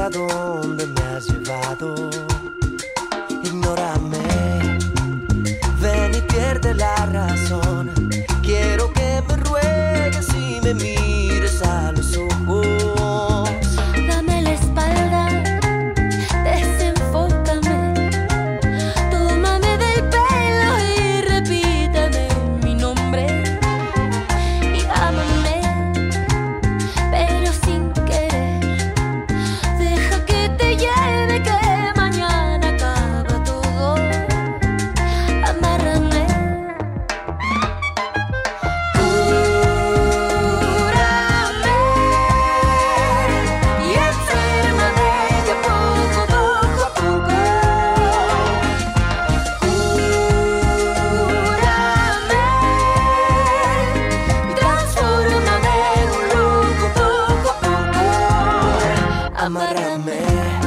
hasta dónde me has llevado. Ignórame, ven y pierde la razón. Quiero que me ruegues y me mires a los ojos. Dame la espalda, desenfócame, tómame del pelo y repíteme mi nombre. Y ámame, pero sin querer. Deja que te lleve, que mañana acaba todo. Amárrame. Y enférmame de poco a poco. Cúrame y transfórmame en un loco poco a poco. Amárrame.